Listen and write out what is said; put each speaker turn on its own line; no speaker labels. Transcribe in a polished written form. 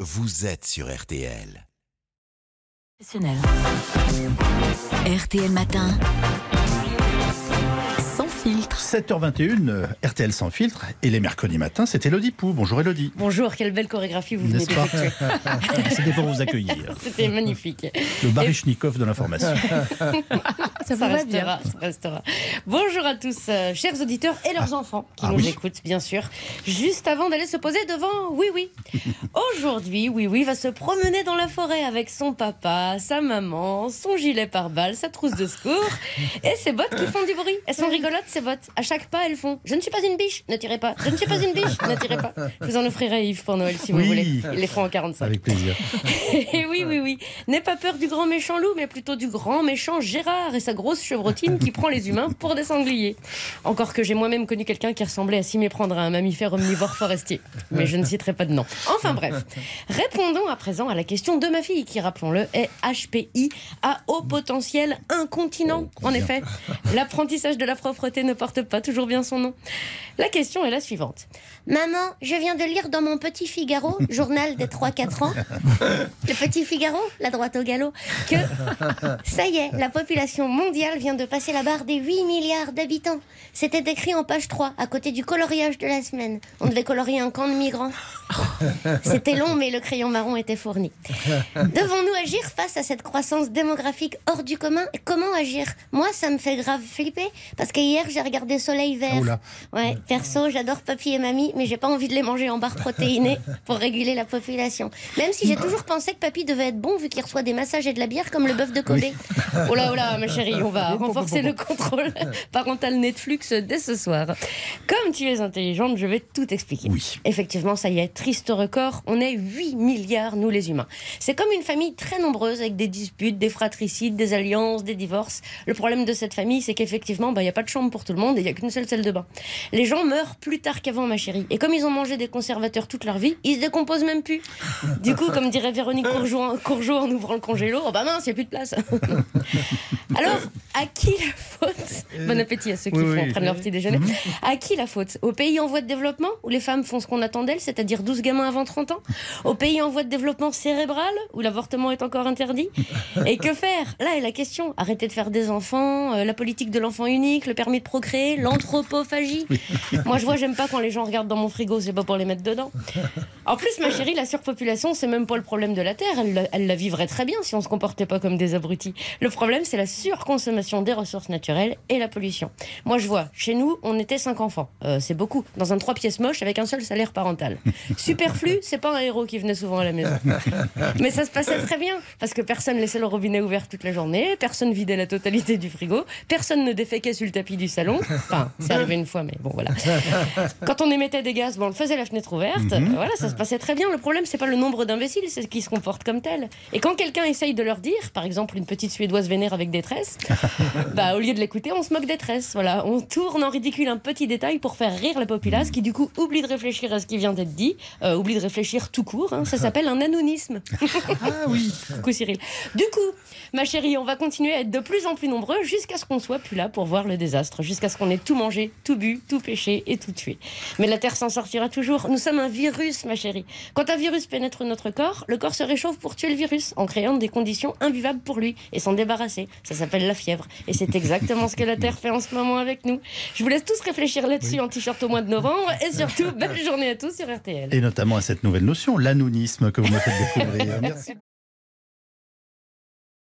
vous êtes sur RTL.
RTL Matin, sans filtre.
7h21, RTL sans filtre. Et les mercredis matins, c'est Élodie Pou. Bonjour Élodie.
Bonjour, quelle belle chorégraphie vous venez
N'est-ce pas?
d'effectuer.
C'était pour vous accueillir.
C'était magnifique.
Le Baryshnikov de l'information.
Ça restera. Bonjour à tous, chers auditeurs et leurs enfants qui nous écoutent, bien sûr. Juste avant d'aller se poser devant Oui. Aujourd'hui, Oui va se promener dans la forêt avec son papa, sa maman, son gilet pare-balles, sa trousse de secours et ses bottes qui font du bruit. Elles sont rigolotes, ces bottes. À chaque pas, elles font « Je ne suis pas une biche, ne tirez pas. Je ne suis pas une biche, ne tirez pas. » Je vous en offrirai, Yves, pour Noël, si vous voulez. Ils les font en 45.
Avec plaisir.
Et oui. N'aie pas peur du grand méchant loup, mais plutôt du grand méchant Gérard et sa grosse chevrotine qui prend les humains pour des sangliers. Encore que j'ai moi-même connu quelqu'un qui ressemblait à s'y méprendre à un mammifère omnivore forestier. Mais je ne citerai pas de nom. Enfin bref. Répondons à présent à la question de ma fille, qui, rappelons-le, est HPI à haut potentiel incontinent. En effet, l'apprentissage de la propreté ne porte pas toujours bien son nom. La question est la suivante. Maman, je viens de lire dans mon Petit Figaro, journal des 3-4 ans, le Petit Figaro, la droite au galop, que ça y est, la population mondiale vient de passer la barre des 8 milliards d'habitants. C'était écrit en page 3, à côté du coloriage de la semaine. On devait colorier un camp de migrants. C'était long, mais le crayon marron était fourni. Devons-nous agir face à cette croissance démographique hors du commun? Comment agir? Moi, ça me fait grave flipper, parce que hier, j'ai regardé Soleil Vert. Ouais, perso, j'adore papy et mamie, mais j'ai pas envie de les manger en barres protéinées pour réguler la population. Même si j'ai toujours pensé que papy devait être bon, vu qu'il reçoit des massages et de la bière comme le bœuf de Kobe. Oh là, ma chérie, on va renforcer le contrôle parental Netflix dès ce soir. Comme tu es intelligente, je vais tout expliquer.
Oui.
Effectivement, ça y est, triste record, on est 8 milliards, nous les humains. C'est comme une famille très nombreuse, avec des disputes, des fratricides, des alliances, des divorces. Le problème de cette famille, c'est qu'effectivement, il n'y a pas de chambre pour tout le monde et il n'y a qu'une seule salle de bain. Les gens meurent plus tard qu'avant, ma chérie. Et comme ils ont mangé des conservateurs toute leur vie, ils se décomposent même plus. Du coup, comme dirait Véronique Courgeot en ouvrant le congélo, oh bah mince, il n'y a plus de place. Alors, à qui la faute? Bon appétit à ceux qui prennent leur petit déjeuner. À qui la faute? Aux pays en voie de développement, où les femmes font ce qu'on attend d'elles, c'est-à-dire 12 gamins avant 30 ans? Aux pays en voie de développement cérébral, où l'avortement est encore interdit? Et que faire? Là est la question. Arrêter de faire des enfants, la politique de l'enfant unique, le permis de procréer, l'anthropophagie. Moi, j'aime pas quand les gens regardent dans mon frigo, c'est pas pour les mettre dedans. En plus, ma chérie, la surpopulation, c'est même pas le problème de la Terre. Elle la vivrait très bien si on se comportait pas comme des abrutis. Le problème, c'est la surconsommation des ressources naturelles et la pollution. Moi, je vois, chez nous, on était 5 enfants. C'est beaucoup. Dans un 3 pièces moche avec un seul salaire parental. Superflu, c'est pas un héros qui venait souvent à la maison. Mais ça se passait très bien, parce que personne laissait le robinet ouvert toute la journée, personne vidait la totalité du frigo, personne ne déféquait sur le tapis du salon. Enfin, c'est arrivé une fois, mais bon, voilà. Quand on émettait des gaz, on le faisait la fenêtre ouverte. Voilà, ça se passait très bien. Le problème, c'est pas le nombre d'imbéciles, c'est qui se comportent comme tels. Et quand quelqu'un essaye de leur dire, par exemple, une petite Suédoise vénère avec des tresses, au lieu de l'écouter, on se moque des tresses. Voilà, on tourne en ridicule un petit détail pour faire rire la populace, qui du coup oublie de réfléchir à ce qui vient d'être dit, oublie de réfléchir tout court. Ça s'appelle un anonisme.
Ah oui.
Coucou Cyril. Du coup, ma chérie, on va continuer à être de plus en plus nombreux jusqu'à ce qu'on soit plus là pour voir le désastre, jusqu'à ce qu'on ait tout mangé, tout bu, tout péché et tout tué. Mais la Terre s'en sortira toujours. Nous sommes un virus, ma chérie. Quand un virus pénètre notre corps, le corps se réchauffe pour tuer le virus, en créant des conditions invivables pour lui et s'en débarrasser. Ça s'appelle la fièvre. Et c'est exactement ce que la Terre fait en ce moment avec nous. Je vous laisse tous réfléchir là-dessus en t-shirt au mois de novembre. Et surtout, belle journée à tous sur RTL.
Et notamment à cette nouvelle notion, l'anonisme que vous me faites découvrir. Merci.